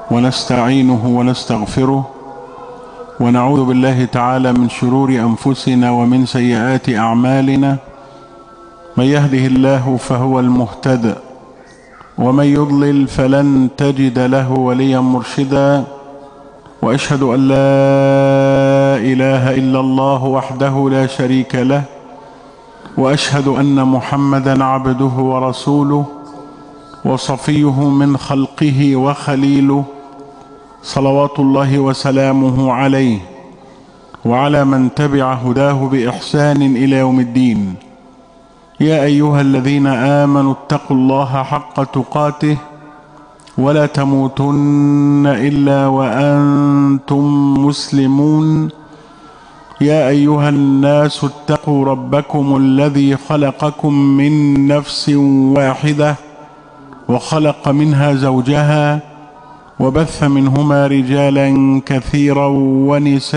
ونستعينه ونستغفره، ونعوذ بالله تعالى من شرور أنفسنا ومن سيئات أعمالنا. من يهده الله فهو المهتد، ومن يضلل فلن تجد له وليا مرشدا. وأشهد أن لا إله إلا الله وحده لا شريك له، وأشهد أن محمدا عبده ورسوله وصفيه من خلقه وخليله، صلوات الله وسلامه عليه وعلى من تبع هداه بإحسان إلى يوم الدين. يا أيها الذين آمنوا اتقوا الله حق تقاته ولا تموتن إلا وأنتم مسلمون. يا أيها الناس اتقوا ربكم الذي خلقكم من نفس واحدة وخلق منها زوجها وبث منهما رجالا كثيرا ونساء،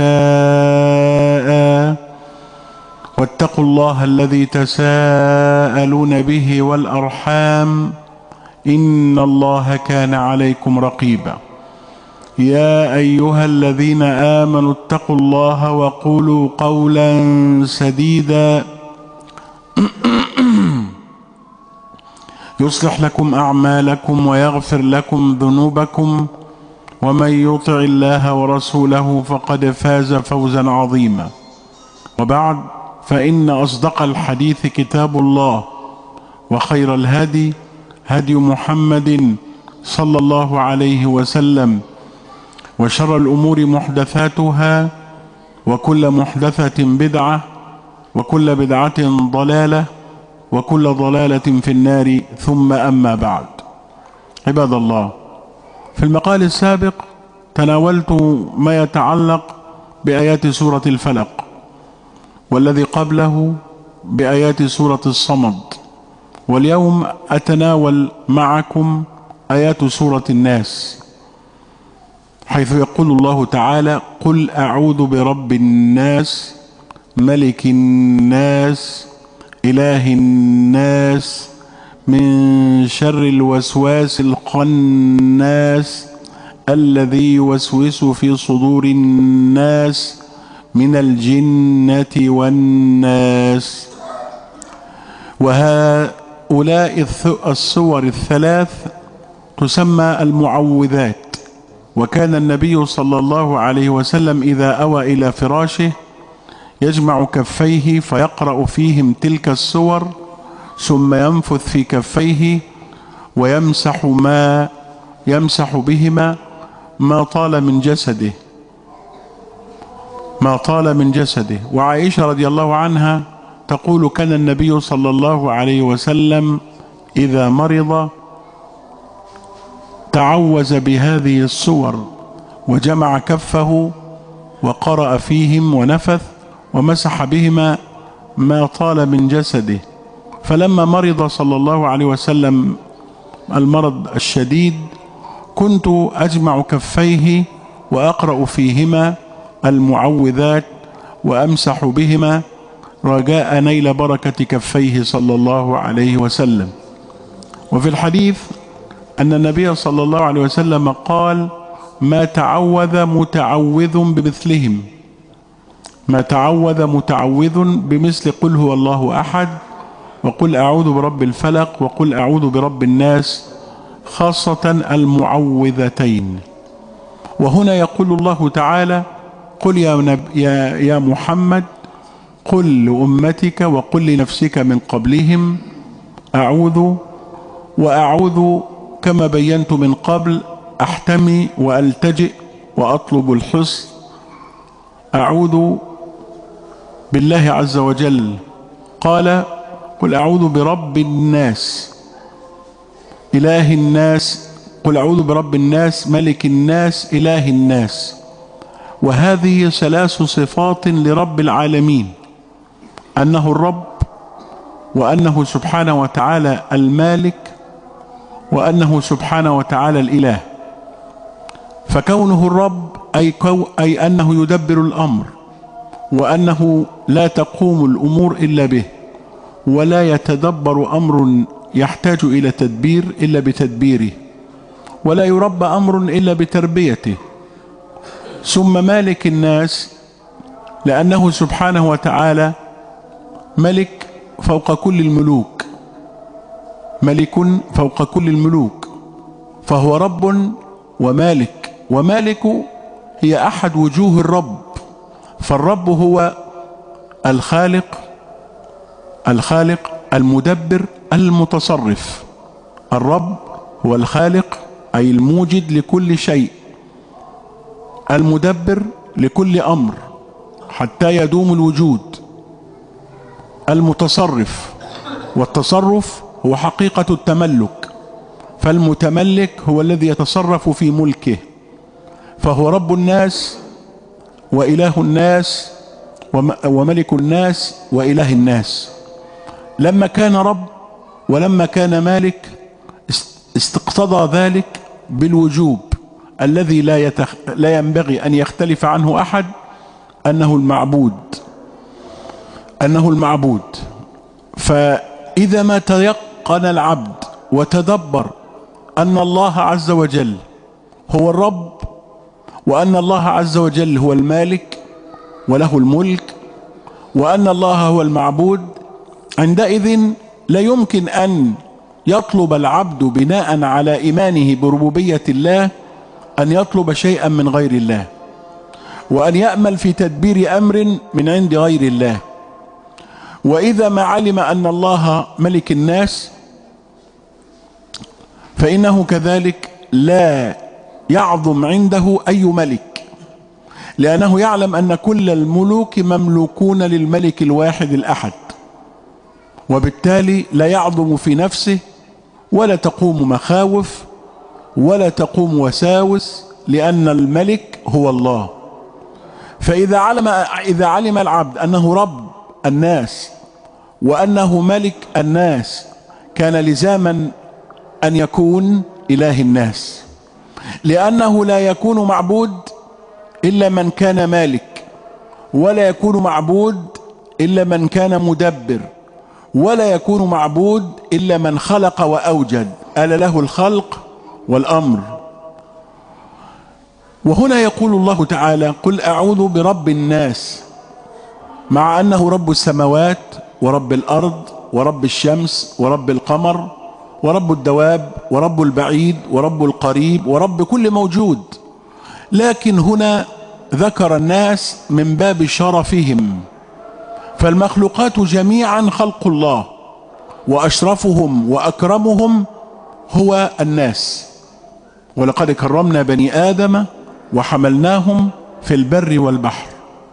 واتقوا الله الذي تساءلون به والأرحام إن الله كان عليكم رقيبا. يا أيها الذين آمنوا اتقوا الله وقولوا قولا سديدا يصلح لكم أعمالكم ويغفر لكم ذنوبكم، ومن يطع الله ورسوله فقد فاز فوزا عظيما. وبعد، فإن أصدق الحديث كتاب الله، وخير الهدي هدي محمد صلى الله عليه وسلم، وشر الأمور محدثاتها، وكل محدثة بدعة، وكل بدعة ضلالة، وكل ضلالة في النار. ثم أما بعد، عباد الله، في المقال السابق تناولت ما يتعلق بآيات سورة الفلق، والذي قبله بآيات سورة الصمد، واليوم أتناول معكم آيات سورة الناس، حيث يقول الله تعالى: قل أعوذ برب الناس ملك الناس إله الناس من شر الوسواس الخناس الذي يوسوس في صدور الناس من الجنة والناس. وهؤلاء السور الثلاث تسمى المعوذات. وكان النبي صلى الله عليه وسلم إذا أوى إلى فراشه يجمع كفيه فيقرأ فيهم تلك السور، ثم ينفث في كفيه ويمسح بهما ما طال من جسده. وعائشة رضي الله عنها تقول: كان النبي صلى الله عليه وسلم إذا مرض تعوذ بهذه السور وجمع كفه وقرأ فيهم ونفث ومسح بهما ما طال من جسده. فلما مرض صلى الله عليه وسلم المرض الشديد كنت أجمع كفيه وأقرأ فيهما المعوذات وأمسح بهما رجاء نيل بركة كفيه صلى الله عليه وسلم. وفي الحديث أن النبي صلى الله عليه وسلم قال: ما تعوذ متعوذ بمثلهم، ما تعوذ متعوذ بمثل قل هو الله أحد، وقل أعوذ برب الفلق، وقل أعوذ برب الناس، خاصة المعوذتين. وهنا يقول الله تعالى: قل يا محمد، قل لأمتك وقل لنفسك من قبلهم أعوذ. وأعوذ كما بينت من قبل أحتمي وألتجئ وأطلب الحصن. أعوذ بالله عز وجل. قال: قل أعوذ برب الناس إله الناس، قل أعوذ برب الناس ملك الناس إله الناس. وهذه ثلاث صفات لرب العالمين: أنه الرب، وأنه سبحانه وتعالى المالك، وأنه سبحانه وتعالى الإله. فكونه الرب أي أنه يدبر الأمر، وأنه لا تقوم الأمور إلا به، ولا يتدبر أمر يحتاج إلى تدبير إلا بتدبيره. ولا يربى أمر إلا بتربيته. ثم مالك الناس لأنه سبحانه وتعالى ملك فوق كل الملوك، ملك فوق كل الملوك، فهو رب ومالك. ومالك هي أحد وجوه الرب، فالرب هو الخالق المدبر المتصرف. الرب هو الخالق أي الموجد لكل شيء، المدبر لكل أمر حتى يدوم الوجود، المتصرف، والتصرف هو حقيقة التملك، فالمتملك هو الذي يتصرف في ملكه، فهو رب الناس وإله الناس وملك الناس وإله الناس. لما كان رب ولما كان مالك استقتضى ذلك بالوجوب الذي لا ينبغي أن يختلف عنه أحد، أنه المعبود. فإذا ما تيقن العبد وتدبر أن الله عز وجل هو الرب، وأن الله عز وجل هو المالك وله الملك، وأن الله هو المعبود، عندئذ لا يمكن أن يطلب العبد بناء على إيمانه بربوبية الله أن يطلب شيئا من غير الله، وأن يأمل في تدبير أمر من عند غير الله. وإذا ما علم أن الله ملك الناس فإنه كذلك لا يعظم عنده أي ملك، لأنه يعلم أن كل الملوك مملوكون للملك الواحد الأحد، وبالتالي لا يعظم في نفسه ولا تقوم مخاوف ولا تقوم وساوس، لأن الملك هو الله. فإذا علم العبد أنه رب الناس وأنه ملك الناس، كان لزاما أن يكون إله الناس، لأنه لا يكون معبود إلا من كان مالك، ولا يكون معبود إلا من كان مدبر، ولا يكون معبود إلا من خلق وأوجد، ألا له الخلق والأمر. وهنا يقول الله تعالى: قل أعوذ برب الناس، مع أنه رب السماوات ورب الأرض ورب الشمس ورب القمر ورب الدواب ورب البعيد ورب القريب ورب كل موجود، لكن هنا ذكر الناس من باب شرفهم، فالمخلوقات جميعا خلق الله، وأشرفهم وأكرمهم هو الناس. ولقد كرمنا بني آدم وحملناهم في البر والبحر،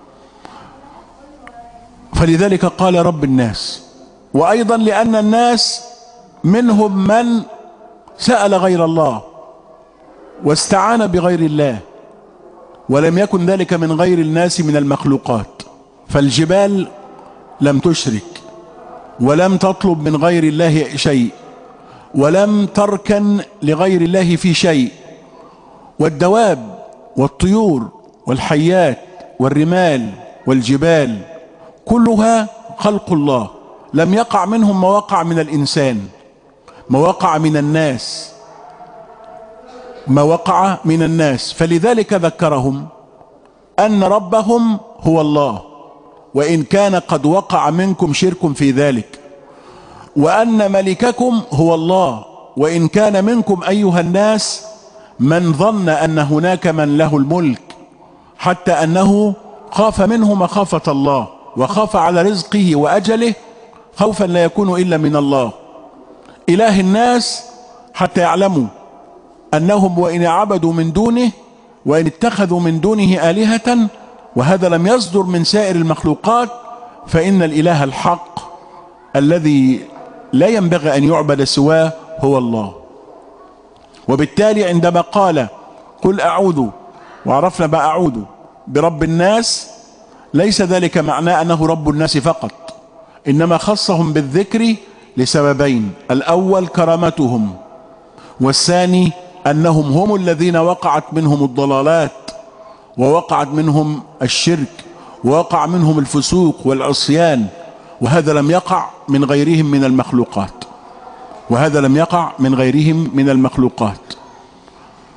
فلذلك قال رب الناس. وأيضا لأن الناس منهم من سأل غير الله واستعان بغير الله، ولم يكن ذلك من غير الناس من المخلوقات، فالجبال لم تشرك ولم تطلب من غير الله شيء، ولم تركن لغير الله في شيء، والدواب والطيور والحيات والرمال والجبال كلها خلق الله، لم يقع منهم ما وقع من الإنسان، ما وقع من الناس، ما وقع من الناس. فلذلك ذكرهم أن ربهم هو الله، وإن كان قد وقع منكم شرك في ذلك، وأن ملككم هو الله، وإن كان منكم أيها الناس من ظن أن هناك من له الملك، حتى أنه خاف منه مخافة الله، وخاف على رزقه وأجله خوفا لا يكون إلا من الله. إله الناس حتى يعلموا أنهم وإن عبدوا من دونه وإن اتخذوا من دونه آلهة، وهذا لم يصدر من سائر المخلوقات، فإن الإله الحق الذي لا ينبغي أن يعبد سواه هو الله. وبالتالي عندما قال قل أعوذ، وعرفنا بقى أعوذ برب الناس، ليس ذلك معناه أنه رب الناس فقط، إنما خصهم بالذكر لسببين: الأول كرامتهم، والثاني أنهم هم الذين وقعت منهم الضلالات، ووقعت منهم الشرك، ووقع منهم الفسوق والعصيان، وهذا لم يقع من غيرهم من المخلوقات، وهذا لم يقع من غيرهم من المخلوقات.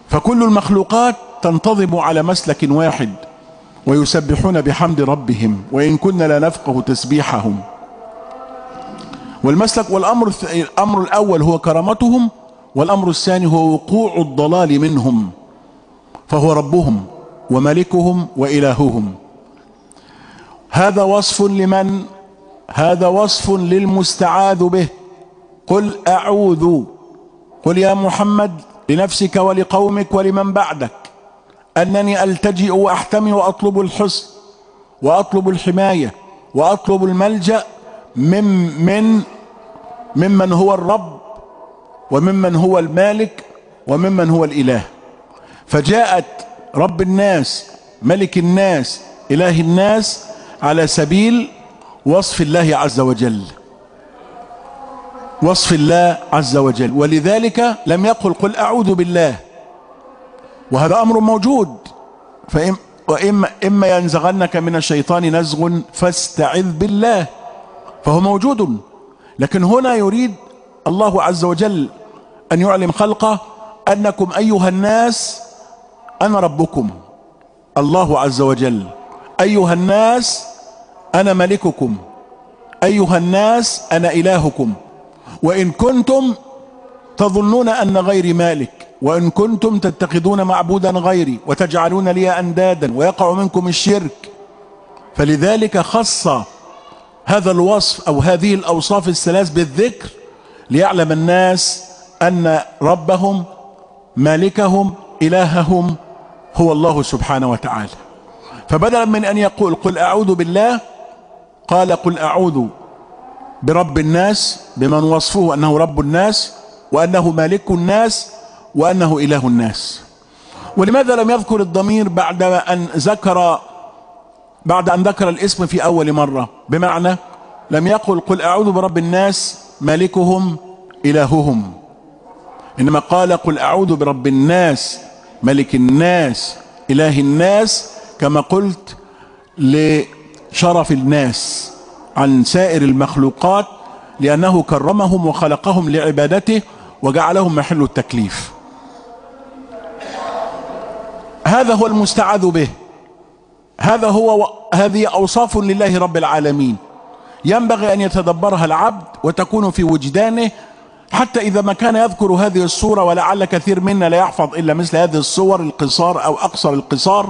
فكل المخلوقات تنتظم على مسلك واحد ويسبحون بحمد ربهم وإن كنا لا نفقه تسبيحهم. الأمر الأول هو كرامتهم، والأمر الثاني هو وقوع الضلال منهم، فهو ربهم وملكهم وإلههم. هذا وصف لمن؟ هذا وصف للمستعاذ به. قل أعوذ، قل يا محمد لنفسك ولقومك ولمن بعدك أنني ألتجئ وأحتمي وأطلب الحصن وأطلب الحماية وأطلب الملجأ ممن هو الرب وممن هو المالك وممن هو الإله. فجاءت رب الناس ملك الناس إله الناس على سبيل وصف الله عز وجل، وصف الله عز وجل. ولذلك لم يقل قل أعوذ بالله، وهذا أمر موجود. إما ينزغنك من الشيطان نزغ فاستعذ بالله، فهو موجود. لكن هنا يريد الله عز وجل أن يعلم خلقه أنكم أيها الناس أنا ربكم. الله عز وجل أيها الناس أنا ملككم، أيها الناس أنا إلهكم، وإن كنتم تظنون أن غيري مالك، وإن كنتم تتخذون معبودا غيري وتجعلون لي أندادا ويقع منكم الشرك. فلذلك خص هذا الوصف أو هذه الأوصاف الثلاث بالذكر ليعلم الناس أن ربهم مالكهم إلههم هو الله سبحانه وتعالى. فبدلا من أن يقول قل أعوذ بالله قال قل أعوذ برب الناس، بمن وصفه أنه رب الناس وأنه مالك الناس وأنه إله الناس. ولماذا لم يذكر الضمير بعد أن ذكر الاسم في أول مرة؟ بمعنى لم يقل قل أعوذ برب الناس مالكهم إلههم، إنما قال قل أعوذ برب الناس ملك الناس إله الناس، كما قلت لشرف الناس عن سائر المخلوقات، لأنه كرمهم وخلقهم لعبادته وجعلهم محل التكليف. هذا هو المستعاذ به، هذه أوصاف لله رب العالمين ينبغي أن يتدبرها العبد وتكون في وجدانه، حتى إذا ما كان يذكر هذه الصورة، ولعل كثير منا لا يحفظ إلا مثل هذه الصور القصار أو أقصر القصار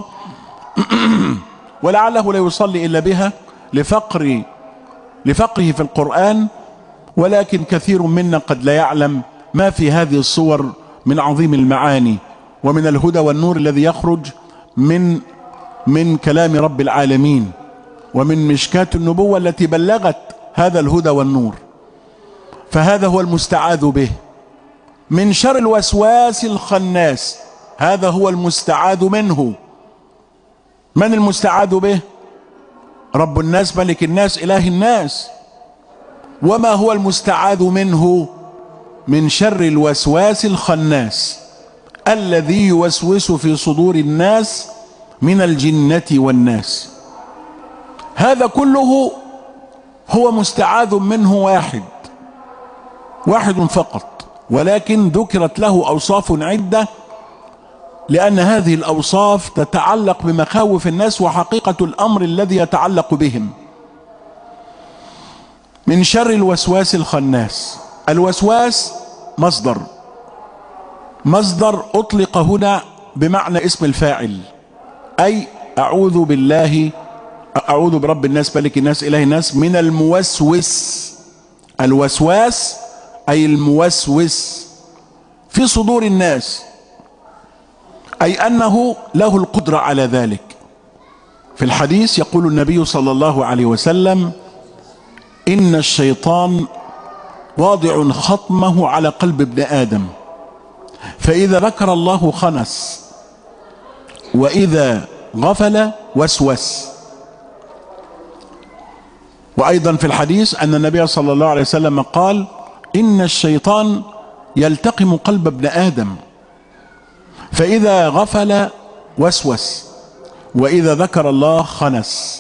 ولعله لا يصلي إلا بها لفقره في القرآن، ولكن كثير منا قد لا يعلم ما في هذه الصور من عظيم المعاني ومن الهدى والنور الذي يخرج من كلام رب العالمين، ومن مشكاة النبوة التي بلغت هذا الهدى والنور. فهذا هو المستعاذ به من شر الوسواس الخناس، هذا هو المستعاذ منه. من المستعاذ به؟ رب الناس ملك الناس إله الناس. وما هو المستعاذ منه؟ من شر الوسواس الخناس الذي يوسوس في صدور الناس من الجنة والناس. هذا كله هو مستعاذ منه واحد فقط، ولكن ذكرت له أوصاف عدة، لأن هذه الأوصاف تتعلق بمخاوف الناس وحقيقة الأمر الذي يتعلق بهم. من شر الوسواس الخناس. الوسواس مصدر أطلق هنا بمعنى اسم الفاعل، أي أعوذ برب الناس ملك الناس إله الناس من الموسوس. الوسواس أي الموسوس في صدور الناس، أي أنه له القدرة على ذلك. في الحديث يقول النبي صلى الله عليه وسلم إن الشيطان واضع خطمه على قلب ابن آدم، فإذا ذكر الله خنس، وإذا غفل وسوس. وأيضا في الحديث أن النبي صلى الله عليه وسلم قال إن الشيطان يلتقم قلب ابن آدم، فإذا غفل وسوس، وإذا ذكر الله خنس.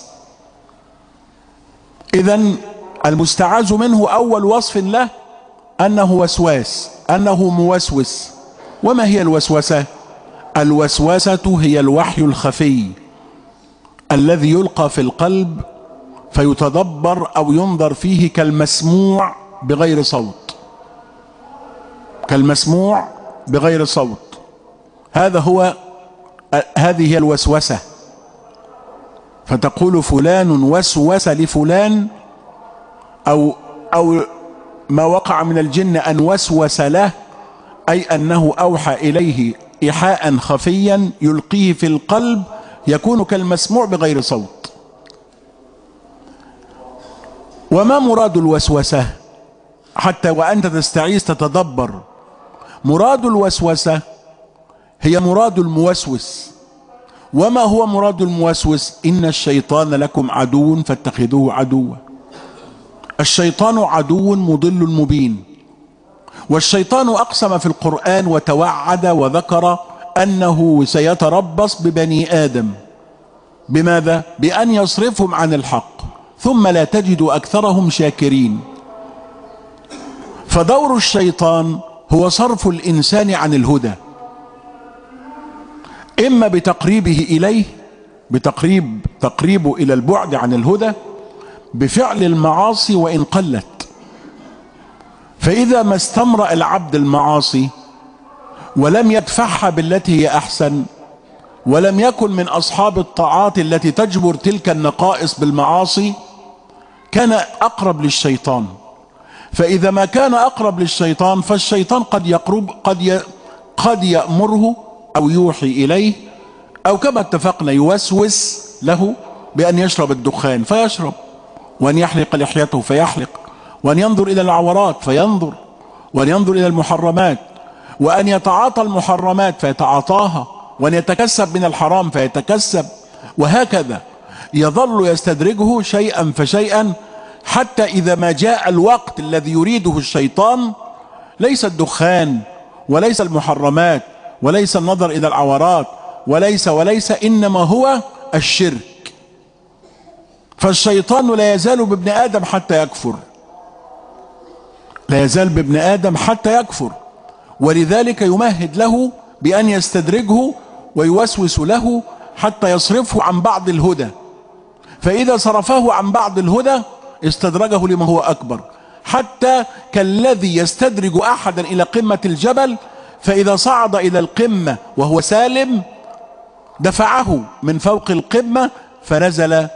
إذن المستعاذ منه أول وصف له أنه وسواس، أنه موسوس. وما هي الوسوسة؟ الوسوسة هي الوحي الخفي الذي يلقى في القلب فيتدبر أو ينظر فيه كالمسموع بغير صوت، كالمسموع بغير صوت. هذه هي الوسوسة. فتقول فلان وسوس لفلان، أو ما وقع من الجن أن وسوس له، أي أنه أوحى إليه إيحاء خفيا يلقيه في القلب يكون كالمسموع بغير صوت. وما مراد الوسوسة حتى وأنت تستعيذ تتدبر؟ مراد الوسوسة هي مراد الموسوس. وما هو مراد الموسوس؟ إن الشيطان لكم عدو فاتخذوه عدوا. الشيطان عدو مضل مبين، والشيطان أقسم في القرآن وتوعد وذكر أنه سيتربص ببني آدم. بماذا؟ بأن يصرفهم عن الحق ثم لا تجد أكثرهم شاكرين. فدور الشيطان هو صرف الإنسان عن الهدى، إما بتقريبه إليه، تقريبه إلى البعد عن الهدى بفعل المعاصي وإن قلت. فإذا ما استمرأ العبد المعاصي ولم يدفعها بالتي هي أحسن، ولم يكن من أصحاب الطاعات التي تجبر تلك النقائص بالمعاصي، كان أقرب للشيطان. فإذا ما كان أقرب للشيطان فالشيطان قد يأمره أو يوحي إليه، أو كما اتفقنا يوسوس له بأن يشرب الدخان فيشرب، وأن يحلق لحيته فيحلق، وأن ينظر إلى العورات فينظر، وأن ينظر إلى المحرمات، وأن يتعاطى المحرمات فيتعاطاها، وأن يتكسب من الحرام فيتكسب، وهكذا يظل يستدرجه شيئا فشيئا، حتى إذا ما جاء الوقت الذي يريده الشيطان ليس الدخان وليس المحرمات وليس النظر إلى العورات وليس إنما هو الشرك. فالشيطان لا يزال بابن آدم حتى يكفر، لا يزال بابن آدم حتى يكفر، ولذلك يمهد له بأن يستدرجه ويوسوس له حتى يصرفه عن بعض الهدى. فإذا صرفه عن بعض الهدى استدرجه لما هو أكبر، حتى كالذي يستدرج أحدا إلى قمة الجبل، فإذا صعد إلى القمة وهو سالم دفعه من فوق القمة فنزل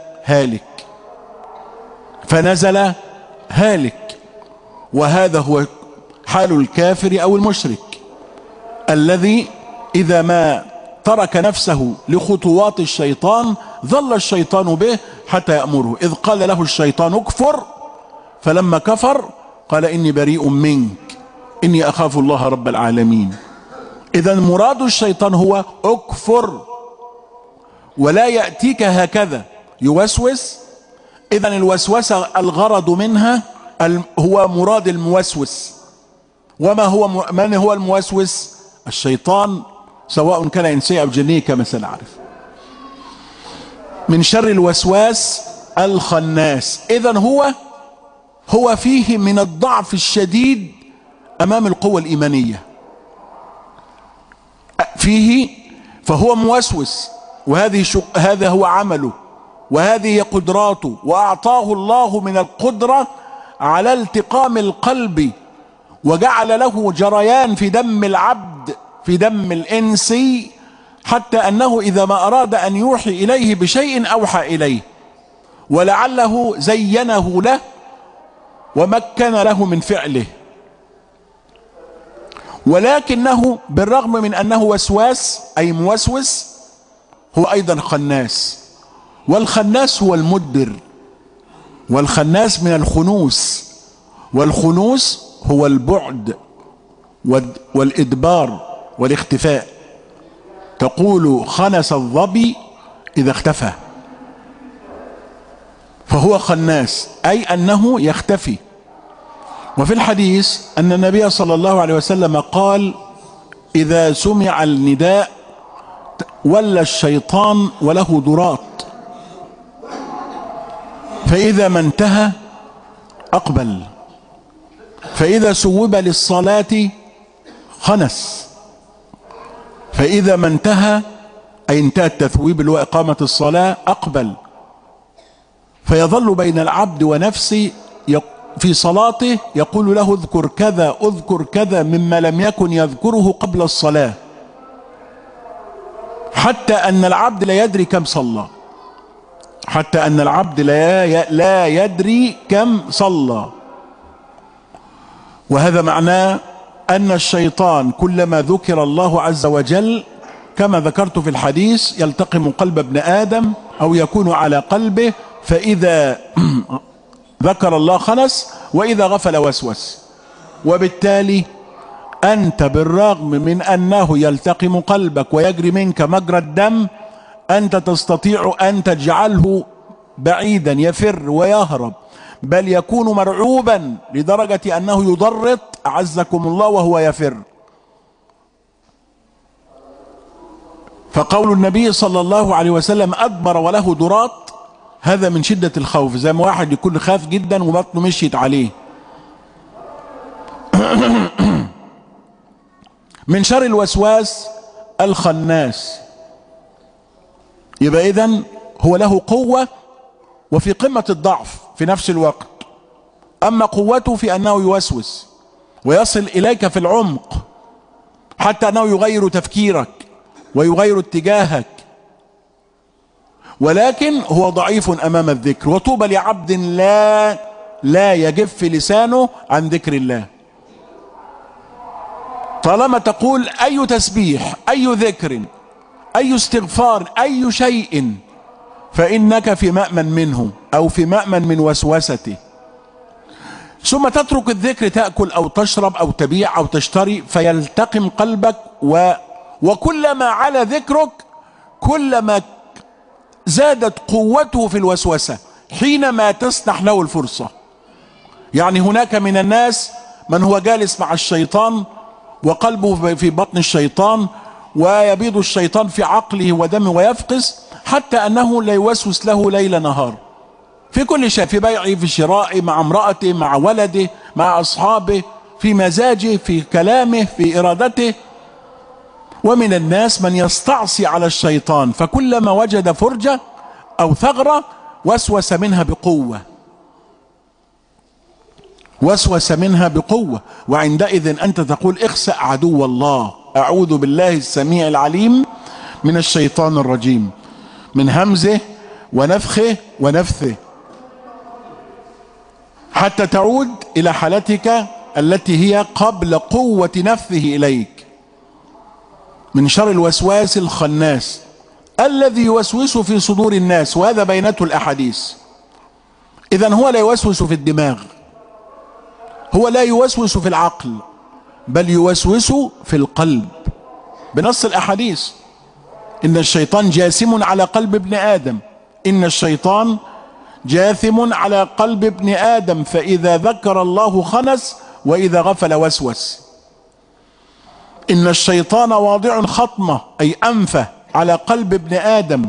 هالك. وهذا هو حال الكافر أو المشرك الذي إذا ما ترك نفسه لخطوات الشيطان ظل الشيطان به حتى يأمره. إذ قال له الشيطان اكفر، فلما كفر قال إني بريء منك إني أخاف الله رب العالمين. إذا مراد الشيطان هو اكفر، ولا يأتيك هكذا يوسوس. إذا الوسوسة الغرض منها هو مراد الموسوس. من هو الموسوس؟ الشيطان، سواء كان إنسي أو جني كما سنعرف. من شر الوسواس الخناس. إذن هو فيه من الضعف الشديد أمام القوة الإيمانية، فهو موسوس، هذا هو عمله، وهذه قدراته، وأعطاه الله من القدرة على التقام القلب، وجعل له جريان في دم العبد، في دم الإنسي، حتى أنه إذا ما أراد أن يوحي إليه بشيء أوحى إليه، ولعله زينه له ومكن له من فعله. ولكنه بالرغم من أنه وسواس أي موسوس، هو أيضا خناس. والخناس هو المدبر، والخناس من الخنوس، والخنوس هو البعد والإدبار والاختفاء. تقول خنس الظبي إذا اختفى، فهو خناس أي أنه يختفي. وفي الحديث أن النبي صلى الله عليه وسلم قال: إذا سمع النداء ولى الشيطان وله ضراط، فإذا ما انتهى أقبل، فإذا سوب للصلاة خنس، فإذا ما انتهى، أي انتهى التثويب اللي هو إقامة الصلاة، أقبل، فيظل بين العبد ونفسه في صلاته يقول له اذكر كذا اذكر كذا مما لم يكن يذكره قبل الصلاة، حتى أن العبد لا يدري كم صلى، حتى أن العبد لا يدري كم صلى. وهذا معناه أن الشيطان كلما ذكر الله عز وجل كما ذكرت في الحديث يلتقم قلب ابن آدم أو يكون على قلبه، فإذا ذكر الله خنس وإذا غفل وسوس. وبالتالي أنت بالرغم من أنه يلتقم قلبك ويجري منك مجرى الدم، أنت تستطيع أن تجعله بعيدا يفر ويهرب، بل يكون مرعوبا لدرجة أنه يضرط أعزكم الله وهو يفر. فقول النبي صلى الله عليه وسلم أدبر وله ضراط، هذا من شدة الخوف، زي ما واحد يكون خاف جدا وبطنه مشيت عليه. من شر الوسواس الخناس. يبقى إذن هو له قوة وفي قمة الضعف في نفس الوقت. أما قوته في أنه يوسوس ويصل إليك في العمق حتى أنه يغير تفكيرك ويغير اتجاهك، ولكن هو ضعيف أمام الذكر. وطوبى لعبد لا يجف لسانه عن ذكر الله. طالما تقول أي تسبيح أي ذكر أي استغفار أي شيء، فإنك في مأمن منه أو في مأمن من وسوسته. ثم تترك الذكر، تأكل أو تشرب أو تبيع أو تشتري، فيلتقم قلبك وكلما على ذكرك كلما زادت قوته في الوسوسة حينما تسنح له الفرصة. يعني هناك من الناس من هو جالس مع الشيطان وقلبه في بطن الشيطان، ويبيض الشيطان في عقله ودمه ويفقس حتى أنه لا يوسوس له ليل نهار في كل شيء، في بيعه في شرائه مع امرأته مع ولده مع أصحابه، في مزاجه في كلامه في إرادته. ومن الناس من يستعصي على الشيطان، فكلما وجد فرجة أو ثغرة وسوس منها بقوة، وسوس منها بقوة. وعندئذ أنت تقول اخسأ عدو الله، أعوذ بالله السميع العليم من الشيطان الرجيم، من همزه ونفخه ونفثه، حتى تعود إلى حالتك التي هي قبل قوة نفثه إليك. من شر الوسواس الخناس الذي يوسوس في صدور الناس، وهذا بينته الأحاديث. إذن هو لا يوسوس في الدماغ، هو لا يوسوس في العقل، بل يوسوس في القلب بنص الأحاديث. إن الشيطان جاثم على قلب ابن آدم، إن الشيطان جاثم على قلب ابن آدم، فإذا ذكر الله خنس وإذا غفل وسوس. إن الشيطان واضع خطمة أي أنفه على قلب ابن آدم،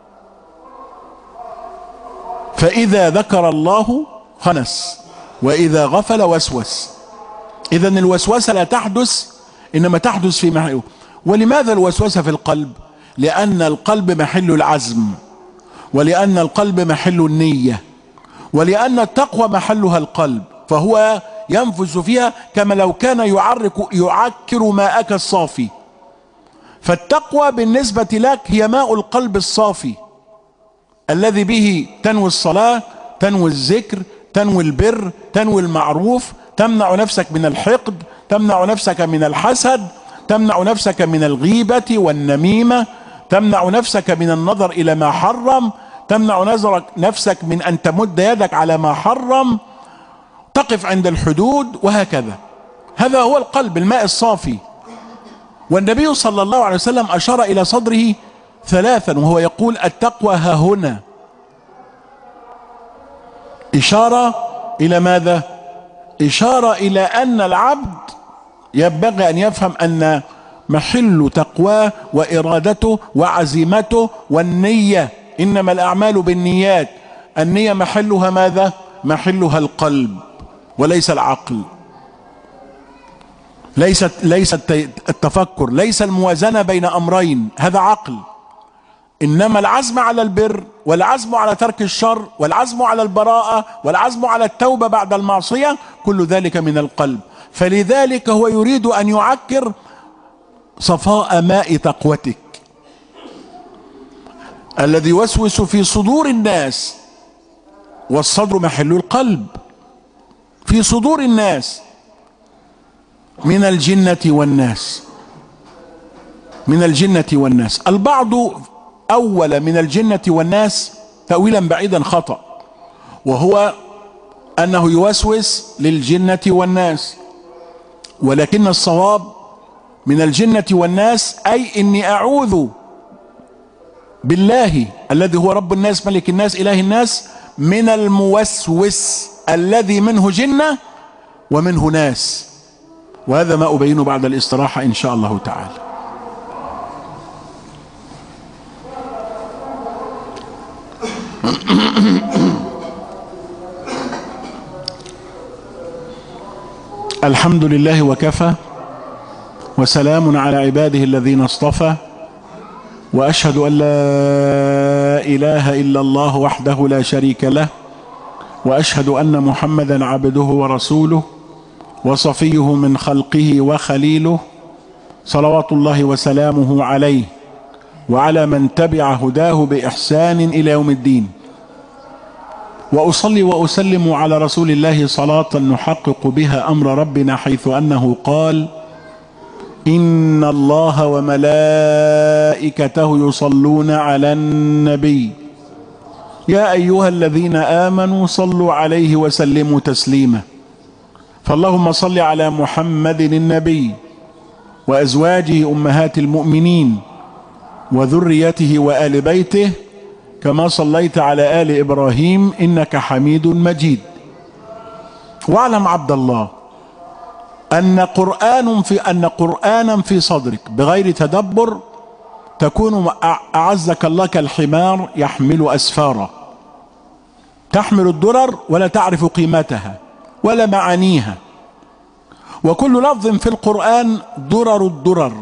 فإذا ذكر الله خنس وإذا غفل وسوس. إذن الوسوسة لا تحدث، إنما تحدث في محله. ولماذا الوسوسة في القلب؟ لأن القلب محل العزم، ولأن القلب محل النية، ولأن التقوى محلها القلب، فهو ينفذ فيها كما لو كان يعكر ماءك الصافي. فالتقوى بالنسبة لك هي ماء القلب الصافي الذي به تنوي الصلاة، تنوي الذكر، تنوي البر، تنوي المعروف، تمنع نفسك من الحقد، تمنع نفسك من الحسد، تمنع نفسك من الغيبة والنميمة، تمنع نفسك من النظر إلى ما حرم، تمنع نفسك من أن تمد يدك على ما حرم، تقف عند الحدود، وهكذا. هذا هو القلب الماء الصافي. والنبي صلى الله عليه وسلم أشار إلى صدره ثلاثا وهو يقول التقوى ها هنا. إشارة إلى ماذا؟ إشارة إلى أن العبد ينبغي أن يفهم أن محل تقواه وإرادته وعزيمته والنية، إنما الأعمال بالنيات، النية محلها ماذا؟ محلها القلب وليس العقل. ليست التفكر، ليس الموازنة بين أمرين، هذا عقل. إنما العزم على البر، والعزم على ترك الشر، والعزم على البراءة، والعزم على التوبة بعد المعصية، كل ذلك من القلب. فلذلك هو يريد أن يعكر صفاء ماء تقوتك الذي يوسوس في صدور الناس، والصدر محل القلب، في صدور الناس من الجنة والناس، من الجنة والناس. البعض أول من الجنة والناس تأويلا بعيدا خطأ، وهو أنه يوسوس للجنة والناس، ولكن الصواب من الجنة والناس أي إني أعوذ بالله الذي هو رب الناس ملك الناس إله الناس من الموسوس الذي منه جنة ومنه ناس. وهذا ما أبينه بعد الاستراحة إن شاء الله تعالى. الحمد لله وكفى، وسلام على عباده الذين اصطفى، وأشهد أن لا إله إلا الله وحده لا شريك له، وأشهد أن محمدا عبده ورسوله وصفيه من خلقه وخليله، صلوات الله وسلامه عليه وعلى من تبع هداه بإحسان إلى يوم الدين. وأصلي وأسلم على رسول الله صلاة نحقق بها أمر ربنا، حيث أنه قال: إن الله وملائكته يصلون على النبي يا أيها الذين آمنوا صلوا عليه وسلموا تسليما. فاللهم صل على محمد النبي وأزواجه أمهات المؤمنين وذريته وآل بيته كما صليت على آل إبراهيم إنك حميد مجيد. واعلم عبد الله أن قرآنا في صدرك بغير تدبر تكون أعزك الله كالحمار يحمل أسفارا، تحمل الدرر ولا تعرف قيمتها ولا معانيها. وكل لفظ في القرآن درر الدرر.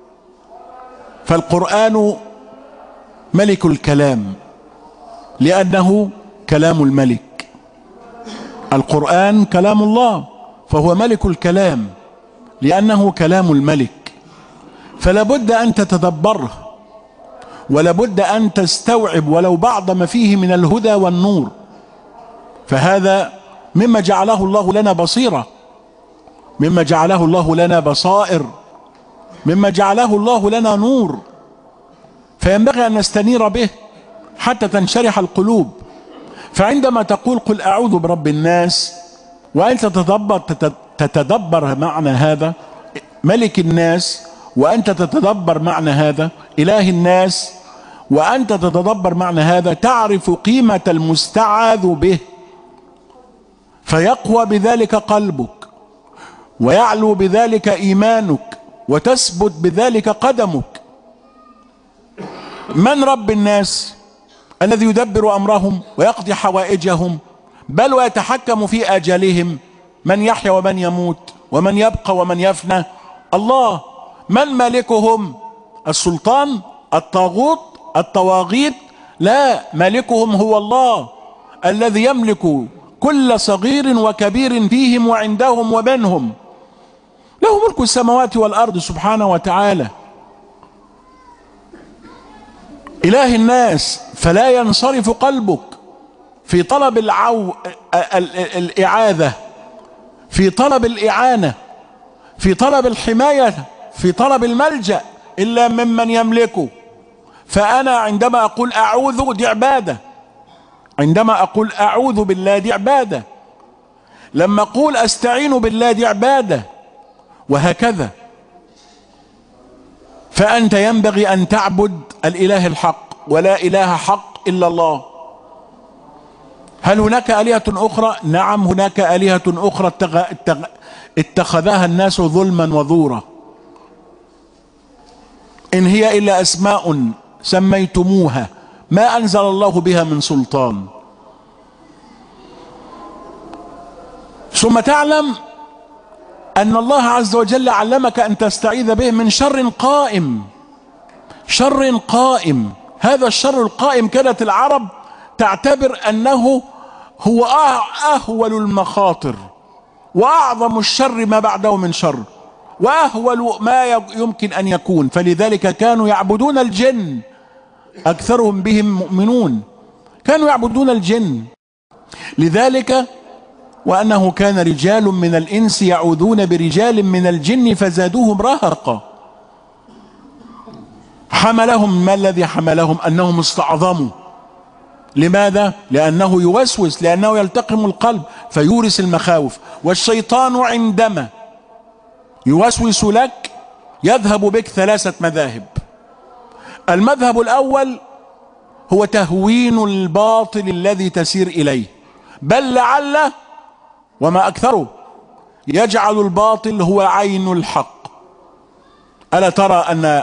فالقرآن ملك الكلام لأنه كلام الملك. القرآن كلام الله فهو ملك الكلام لأنه كلام الملك. فلا بد أن تتدبره، ولا بد أن تستوعب ولو بعض ما فيه من الهدى والنور. فهذا مما جعله الله لنا بصيرة، مما جعله الله لنا بصائر، مما جعله الله لنا نور. فينبغي أن نستنير به حتى تنشرح القلوب. فعندما تقول قل أعوذ برب الناس، وأنت تتدبر معنى هذا ملك الناس، وأنت تتدبر معنى هذا إله الناس، وأنت تتدبر معنى هذا، تعرف قيمة المستعاذ به، فيقوى بذلك قلبك، ويعلو بذلك إيمانك، وتثبت بذلك قدمك. من رب الناس؟ الذي يدبر أمرهم ويقضي حوائجهم، بل ويتحكم في آجالهم، من يحيى ومن يموت، ومن يبقى ومن يفنى. الله. من مالكهم؟ السلطان؟ الطاغوت؟ الطواغيت؟ لا، مالكهم هو الله الذي يملك كل صغير وكبير فيهم وعندهم وبينهم. له ملك السماوات والأرض سبحانه وتعالى، إله الناس. فلا ينصرف قلبك في طلب الإعاذة، في طلب الإعانة، في طلب الحماية، في طلب الملجأ إلا ممن يملكه. فأنا عندما أقول أعوذ دي عبادة، عندما أقول أعوذ بالله دي عبادة، لما أقول أستعين بالله دي عبادة، وهكذا. فأنت ينبغي أن تعبد الإله الحق، ولا إله حق إلا الله. هل هناك آلهة أخرى؟ نعم، هناك آلهة أخرى اتخذها الناس ظلما وزورا. إن هي إلا أسماء سميتموها ما أنزل الله بها من سلطان. ثم تعلم أن الله عز وجل علمك أن تستعيذ به من شر قائم. شر قائم، هذا الشر القائم كانت العرب تعتبر أنه هو أهول المخاطر وأعظم الشر ما بعده من شر، وأهول ما يمكن أن يكون، فلذلك كانوا يعبدون الجن، أكثرهم بهم مؤمنون، كانوا يعبدون الجن. لذلك وأنه كان رجال من الإنس يعوذون برجال من الجن فزادوهم رهقا. حملهم ما الذي حملهم؟ أنهم استعظموا. لماذا؟ لأنه يوسوس، لأنه يلتقم القلب فيورث المخاوف. والشيطان عندما يوسوس لك يذهب بك ثلاثة مذاهب. المذهب الأول هو تهوين الباطل الذي تسير إليه، بل لعله وما أكثره يجعل الباطل هو عين الحق. ألا ترى أن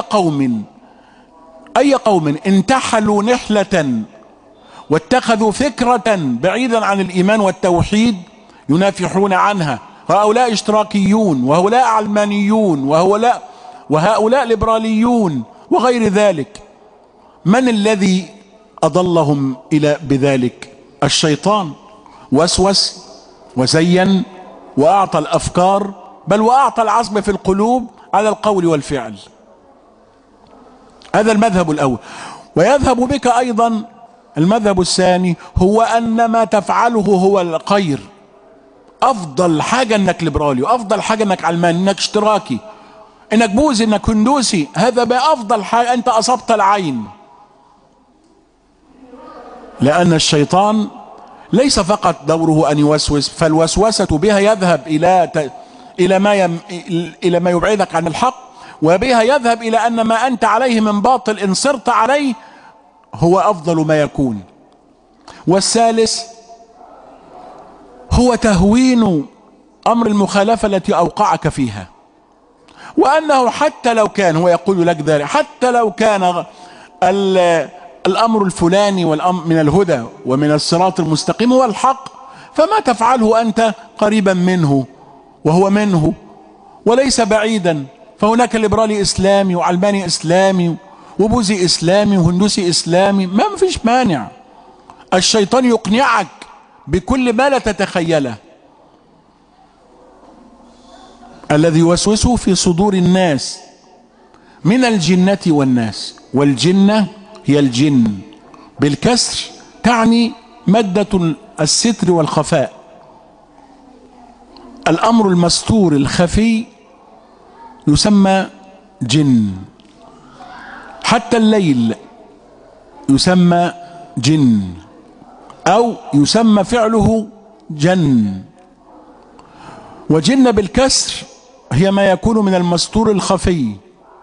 أي قوم انتحلوا نحلة واتخذوا فكرة بعيدا عن الإيمان والتوحيد ينافحون عنها، هؤلاء اشتراكيون، وهؤلاء علمانيون، وهؤلاء ليبراليون وغير ذلك. من الذي أضلهم بذلك؟ الشيطان وسوس وزين وأعطى الأفكار، بل وأعطى العزم في القلوب على القول والفعل. هذا المذهب الأول. ويذهب بك أيضا المذهب الثاني، هو أن ما تفعله هو الخير. أفضل حاجة أنك ليبرالي، وأفضل حاجة أنك علماني، أنك اشتراكي، أنك بوذي، أنك هندوسي، هذا بأفضل حاجة، أنت أصبت العين. لأن الشيطان ليس فقط دوره أن يوسوس، فالوسوسة بها يذهب إلى ما يبعدك عن الحق، وبها يذهب إلى أن ما أنت عليه من باطل إن صرت عليه هو أفضل ما يكون. والثالث هو تهوين أمر المخالفة التي أوقعك فيها، وأنه حتى لو كان، هو يقول لك ذلك، حتى لو كان الأمر الفلاني من الهدى ومن الصراط المستقيم هو الحق، فما تفعله أنت قريبا منه وهو منه وليس بعيدا. فهناك ليبرالي إسلامي وعلماني إسلامي وبوذي إسلامي وهندوسي إسلامي، ما فيش مانع. الشيطان يقنعك بكل ما لا تتخيله. الذي يوسوسه في صدور الناس من الجنة والناس. والجنة هي الجن بالكسر، تعني مادة الستر والخفاء. الأمر المستور الخفي يسمى جن. حتى الليل يسمى جن، أو يسمى فعله جن. وجن بالكسر هي ما يكون من المستور الخفي،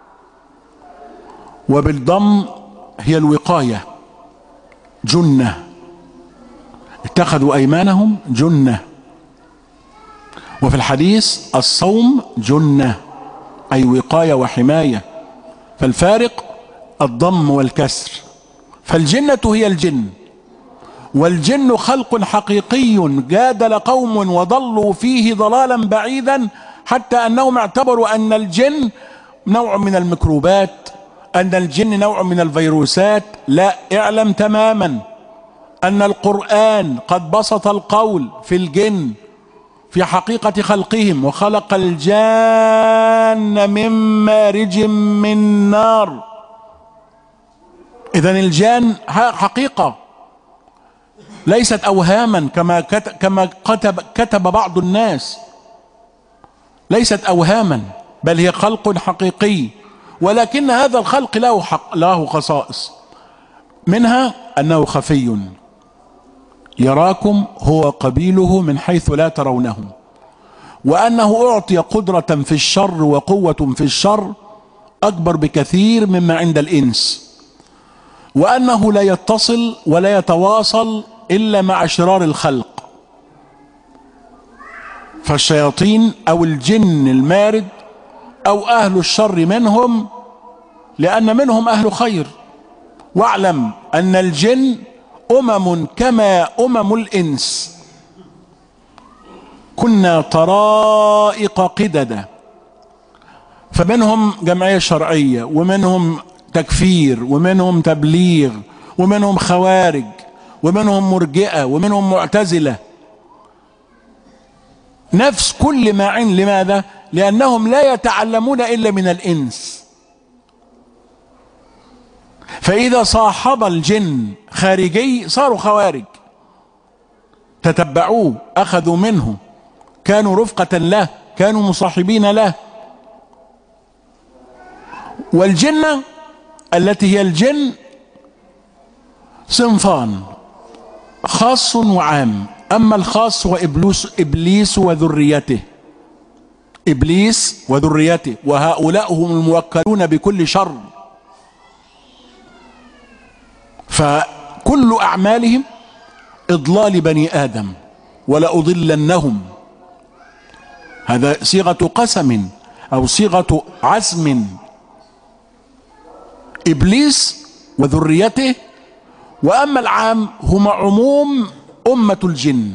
وبالضم هي الوقاية، جنة. اتخذوا أيمانهم جنة. وفي الحديث الصوم جنة، أي وقاية وحماية. فالفارق الضم والكسر. فالجنة هي الجن، والجن خلق حقيقي جادل قوم وضلوا فيه ضلالا بعيدا، حتى أنهم اعتبروا أن الجن نوع من الميكروبات، أن الجن نوع من الفيروسات. لا، اعلم تماما أن القرآن قد بسط القول في الجن في حقيقة خلقهم. وخلق الجان من مارج من نار. إذن الجان حقيقة ليست أوهاما كما كتب بعض الناس، ليست أوهاما، بل هي خلق حقيقي. ولكن هذا الخلق له خصائص، منها أنه خفي، يراكم هو قبيله من حيث لا ترونهم، وأنه أعطي قدرة في الشر وقوة في الشر أكبر بكثير مما عند الإنس، وأنه لا يتصل ولا يتواصل إلا مع شرار الخلق. فالشياطين أو الجن المارد أو أهل الشر منهم، لأن منهم أهل خير. واعلم أن الجن أمم كما أمم الإنس، كنا طرائق قددا، فمنهم جمعية شرعية، ومنهم تكفير، ومنهم تبليغ، ومنهم خوارج، ومنهم مرجئة، ومنهم معتزلة. نفس كل ما عين. لماذا؟ لأنهم لا يتعلمون إلا من الإنس. فإذا صاحب الجن خارجي صاروا خوارج، تتبعوه، أخذوا منه، كانوا رفقة له، كانوا مصاحبين له. والجنة التي هي الجن صنفان، خاص وعام. أما الخاص هو إبليس وذريته، إبليس وذريته، وهؤلاء هم الموكلون بكل شر. فكل أعمالهم إضلال بني آدم، ولأضلنهم. هذا صيغة قسم أو صيغة عزم. إبليس وذريته. وأما العام هم عموم أمة الجن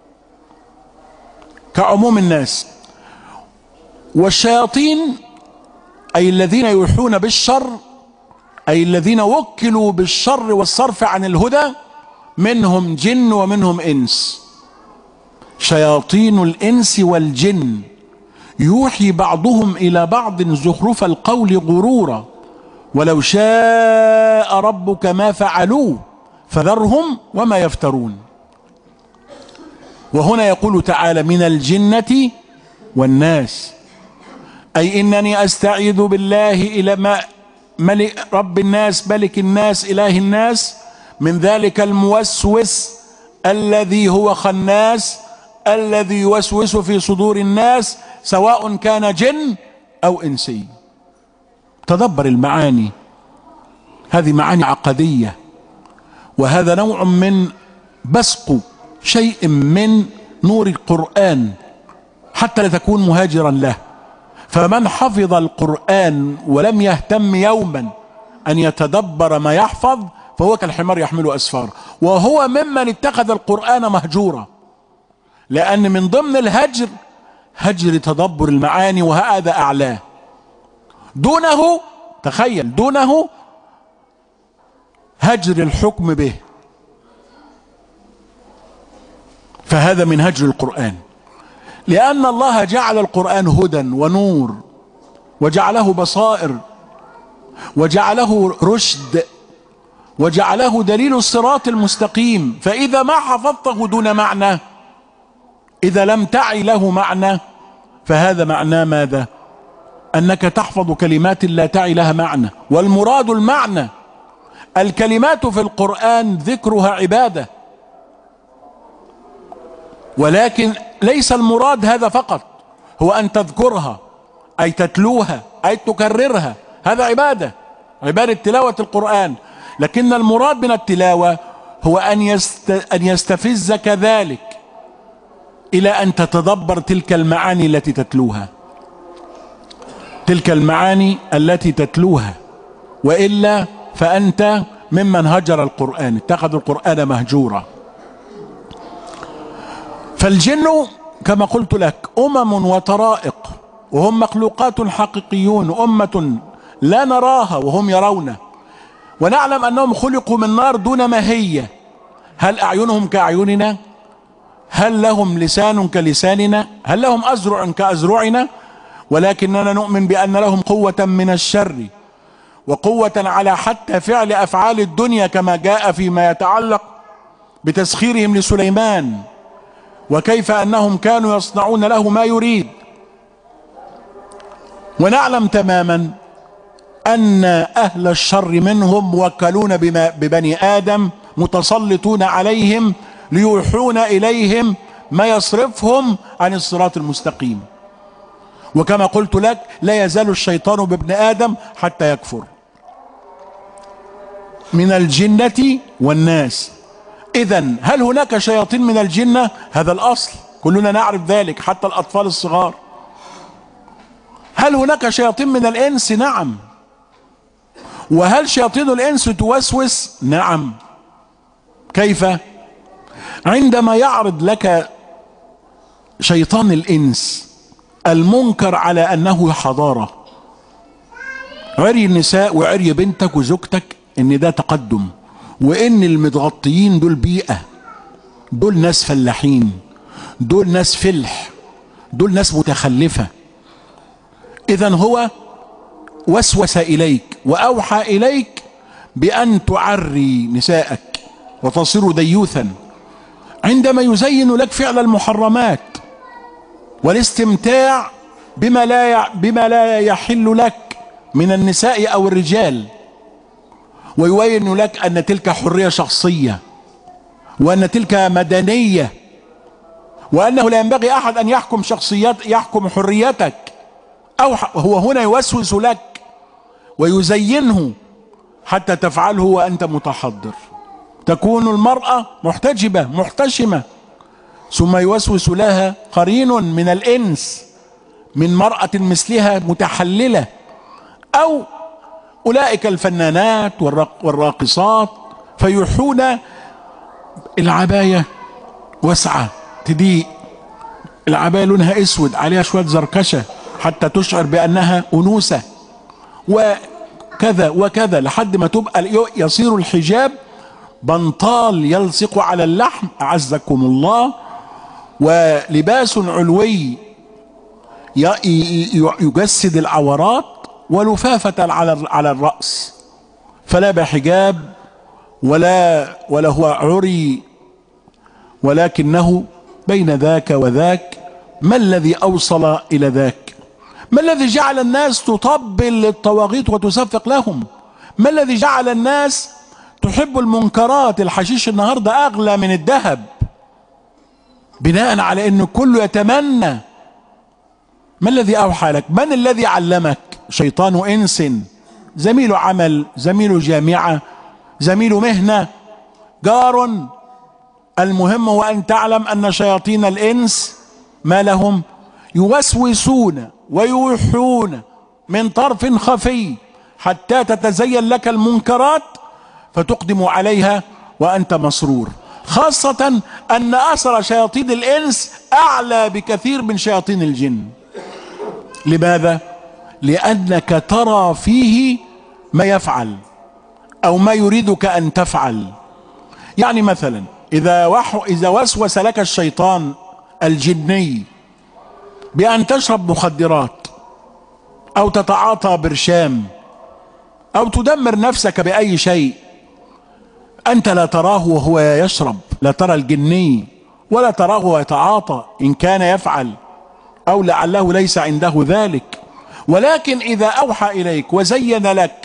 كعموم الناس. والشياطين أي الذين يوحون بالشر، أي الذين وكلوا بالشر والصرف عن الهدى، منهم جن ومنهم إنس. شياطين الإنس والجن يوحي بعضهم إلى بعض زخرف القول غرورا ولو شاء ربك ما فعلوه فذرهم وما يفترون. وهنا يقول تعالى من الجنة والناس، أي إنني أستعيذ بالله إلى ملك رب الناس ملك الناس إله الناس من ذلك الموسوس الذي هو خناس، الذي يوسوس في صدور الناس سواء كان جن أو إنسي. تدبر المعاني، هذه معاني عقدية، وهذا نوع من بسق شيء من نور القرآن حتى لا تكون مهاجرا له. فمن حفظ القرآن ولم يهتم يوما أن يتدبر ما يحفظ فهو كالحمار يحمل أسفار، وهو ممن اتخذ القرآن مهجورا. لأن من ضمن الهجر هجر تدبر المعاني، وهذا أعلاه. دونه، تخيل، دونه هجر الحكم به. فهذا من هجر القرآن، لأن الله جعل القرآن هدى ونور، وجعله بصائر، وجعله رشد، وجعله دليل الصراط المستقيم. فإذا ما حفظته دون معنى، إذا لم تعي له معنى، فهذا معناه ماذا؟ أنك تحفظ كلمات لا تعي لها معنى. والمراد المعنى. الكلمات في القرآن ذكرها عبادة، ولكن ليس المراد هذا فقط، هو أن تذكرها أي تتلوها أي تكررها، هذا عبادة، عبادة تلاوة القرآن. لكن المراد من التلاوة هو أن يستفزك ذلك إلى أن تتدبر تلك المعاني التي تتلوها، تلك المعاني التي تتلوها. وإلا فأنت ممن هجر القرآن، اتخذ القرآن مهجورا. فالجن كما قلت لك أمم وطرائق، وهم مخلوقات حقيقيون، أمة لا نراها وهم يرونه. ونعلم أنهم خلقوا من نار دون ماهية. هل أعينهم كأعيننا؟ هل لهم لسان كلساننا؟ هل لهم أزرع كأزرعنا؟ ولكننا نؤمن بأن لهم قوة من الشر، وقوة على حتى فعل أفعال الدنيا، كما جاء فيما يتعلق بتسخيرهم لسليمان، وكيف أنهم كانوا يصنعون له ما يريد. ونعلم تماما أن أهل الشر منهم موكلون ببني آدم، متسلطون عليهم ليوحون إليهم ما يصرفهم عن الصراط المستقيم. وكما قلت لك لا يزال الشيطان بابن آدم حتى يكفر. من الجنة والناس. إذن هل هناك شياطين من الجنة؟ هذا الأصل، كلنا نعرف ذلك حتى الأطفال الصغار. هل هناك شياطين من الإنس؟ نعم. وهل شياطين الإنس توسوس؟ نعم. كيف؟ عندما يعرض لك شيطان الإنس المنكر على أنه حضارة، عري النساء وعري بنتك وزوجتك إن ده تقدم، وإن المتغطيين دول بيئة، دول ناس فلاحين، دول ناس فلح، دول ناس متخلفة. إذن هو وسوس إليك وأوحى إليك بأن تعري نساءك وتصير ديوثا عندما يزين لك فعل المحرمات والاستمتاع بما لا يحل لك من النساء أو الرجال، ويبين لك أن تلك حرية شخصية وأن تلك مدنية، وأنه لا ينبغي أحد أن يحكم حريتك. أو هو هنا يوسوس لك ويزينه حتى تفعله وأنت متحضر. تكون المرأة محتجبة محتشمة، ثم يوسوس لها قرين من الإنس من مرأة مثلها متحللة، أو أولئك الفنانات والراقصات فيوحون العباية واسعة تضيق، العباية لونها اسود عليها شوية زركشة حتى تشعر بأنها أنوثة، وكذا وكذا لحد ما تبقى يصير الحجاب بنطال يلصق على اللحم أعزكم الله، ولباس علوي يجسد العورات، ولفافة على الرأس، فلا بحجاب ولا هو عري، ولكنه بين ذاك وذاك. ما الذي أوصل إلى ذاك؟ ما الذي جعل الناس تطبل للطواغيت وتسفق لهم؟ ما الذي جعل الناس تحب المنكرات؟ الحشيش النهاردة أغلى من الذهب بناء على أنه كله يتمنى. ما الذي أوحى لك؟ من الذي علمك؟ شيطان إنس، زميل عمل، زميل جامعة، زميل مهنة، جار. المهم هو أن تعلم أن شياطين الإنس ما لهم؟ يوسوسون ويوحون من طرف خفي حتى تتزين لك المنكرات فتقدم عليها وأنت مسرور، خاصة أن أثر شياطين الإنس أعلى بكثير من شياطين الجن. لماذا؟ لأنك ترى فيه ما يفعل أو ما يريدك أن تفعل. يعني مثلا إذا وسوس لك الشيطان الجني بأن تشرب مخدرات أو تتعاطى برشام أو تدمر نفسك بأي شيء، أنت لا تراه وهو يشرب، لا ترى الجني ولا تراه وهو يتعاطى إن كان يفعل أو لعله ليس عنده ذلك. ولكن إذا أوحى إليك وزين لك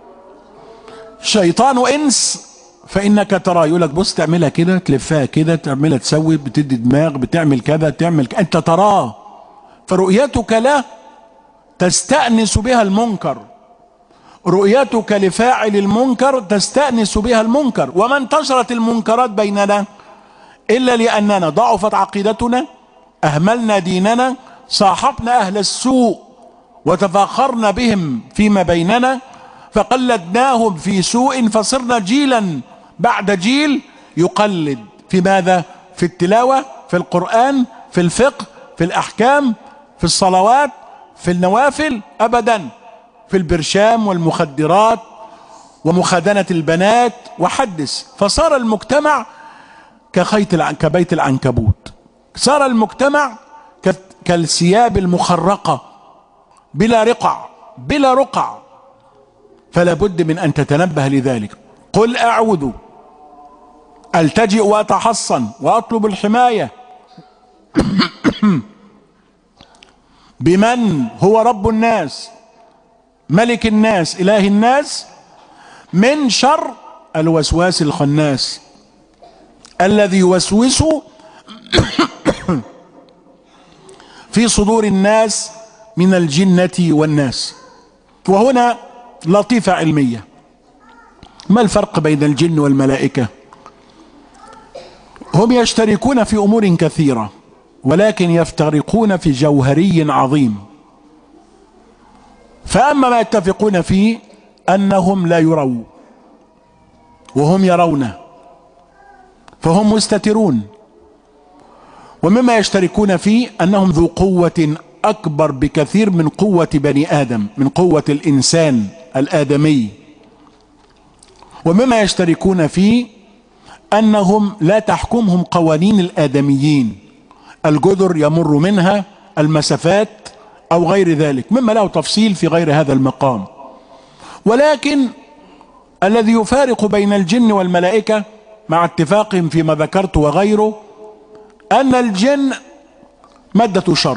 شيطان إنس فإنك ترى، يقول لك بص تعملها كده، تلفها كده، تعملها تسوي، بتدي دماغ، بتعمل كذا، تعمل كذا. أنت تراه، فرؤيتك له تستأنس بها المنكر، رؤيتك لفاعل المنكر تستأنس بها المنكر. وما انتشرت المنكرات بيننا إلا لأننا ضعفت عقيدتنا، أهملنا ديننا، صاحبنا أهل السوء وتفاخرنا بهم فيما بيننا، فقلدناهم في سوء، فصرنا جيلا بعد جيل يقلد في ماذا؟ في التلاوة، في القرآن، في الفقه، في الأحكام، في الصلوات، في النوافل، أبدا في البرشام والمخدرات ومخادنة البنات وحدث. فصار المجتمع كبيت العنكبوت، صار المجتمع كالثياب المخرقة بلا رقع. فلا بد من أن تتنبه لذلك. قل أعوذ، ألتجئ وأتحصن وأطلب الحماية بمن هو رب الناس ملك الناس إله الناس من شر الوسواس الخناس الذي يوسوس في صدور الناس من الجنة والناس. وهنا لطيفة علمية. ما الفرق بين الجن والملائكة؟ هم يشتركون في أمور كثيرة، ولكن يفترقون في جوهري عظيم. فأما ما يتفقون فيه أنهم لا يروا وهم يرونه، فهم مستترون، ومما يشتركون فيه أنهم ذو قوة أكبر بكثير من قوة بني آدم، من قوة الإنسان الآدمي. ومما يشتركون فيه أنهم لا تحكمهم قوانين الآدميين، الجدر يمر منها، المسافات أو غير ذلك، مما له تفصيل في غير هذا المقام. ولكن الذي يفارق بين الجن والملائكة مع اتفاقهم فيما ذكرت وغيره أن الجن مادة شر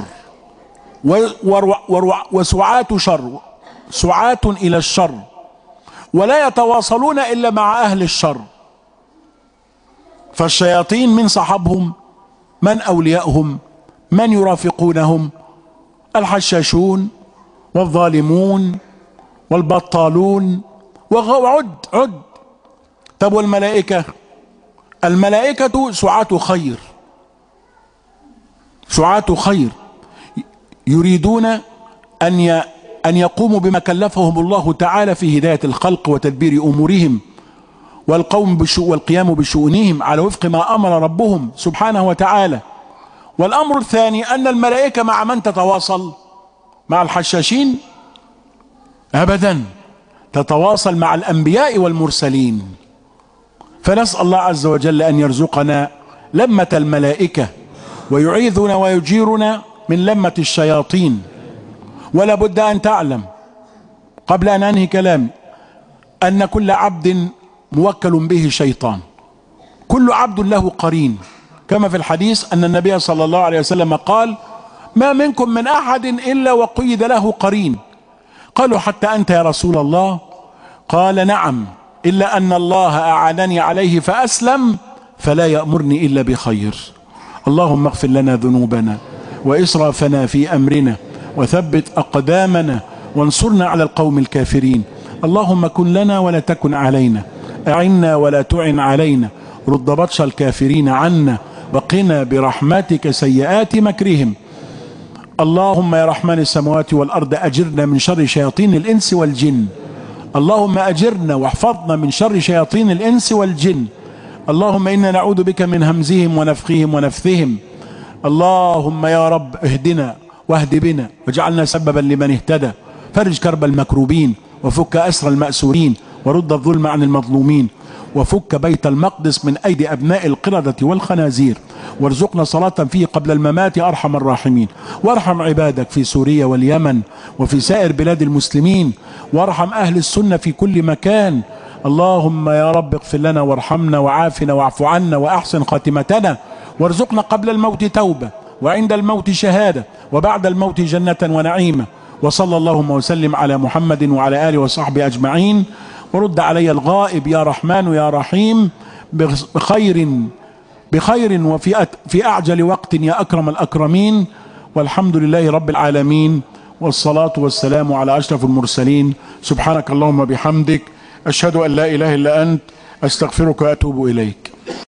وسعاة شر، سعاة إلى الشر، ولا يتواصلون إلا مع أهل الشر. فالشياطين من صحبهم، من أولياءهم، من يرافقونهم؟ الحشاشون والظالمون والبطالون عد. طب والملائكة؟ الملائكة سعاة خير، سعاة خير، يريدون أن يقوموا بما كلفهم الله تعالى في هداية الخلق وتدبير أمورهم والقيام بشؤونهم على وفق ما أمر ربهم سبحانه وتعالى. والأمر الثاني أن الملائكة مع من تتواصل؟ مع الحشاشين؟ أبدا، تتواصل مع الأنبياء والمرسلين. فنسأل الله عز وجل أن يرزقنا لمة الملائكة ويعيذنا ويجيرنا من لمة الشياطين. ولا بد أن تعلم قبل أن أنهي كلامي أن كل عبد موكل به شيطان، كل عبد له قرين، كما في الحديث أن النبي صلى الله عليه وسلم قال: ما منكم من أحد إلا وقيد له قرين. قالوا: حتى أنت يا رسول الله؟ قال: نعم، إلا أن الله أعانني عليه فأسلم فلا يأمرني إلا بخير. اللهم اغفر لنا ذنوبنا وإسرافنا في أمرنا وثبت أقدامنا وانصرنا على القوم الكافرين. اللهم كن لنا ولا تكن علينا، أعنا ولا تعن علينا، رد بطش الكافرين عنا، وقنا برحمتك سيئات مكرهم. اللهم يا رحمن السماوات والأرض أجرنا من شر شياطين الإنس والجن. اللهم أجرنا واحفظنا من شر شياطين الإنس والجن. اللهم إنا نعوذ بك من همزهم ونفخهم ونفثهم. اللهم يا رب اهدنا واهد بنا واجعلنا سببا لمن اهتدى. فرج كرب المكروبين وفك أسر المأسورين ورد الظلم عن المظلومين، وفك بيت المقدس من أيدي أبناء القردة والخنازير، وارزقنا صلاة فيه قبل الممات أرحم الراحمين. وارحم عبادك في سوريا واليمن وفي سائر بلاد المسلمين، وارحم أهل السنة في كل مكان. اللهم يا رب اغفر لنا وارحمنا وعافنا واعف عنا وأحسن خاتمتنا، وارزقنا قبل الموت توبة وعند الموت شهادة وبعد الموت جنة ونعيمة. وصلى اللهم وسلم على محمد وعلى آله وصحبه أجمعين. ورد علي الغائب يا رحمن يا رحيم بخير وفي أعجل وقت يا أكرم الأكرمين. والحمد لله رب العالمين، والصلاة والسلام على أشرف المرسلين. سبحانك اللهم بحمدك، أشهد أن لا إله إلا أنت، أستغفرك وأتوب إليك.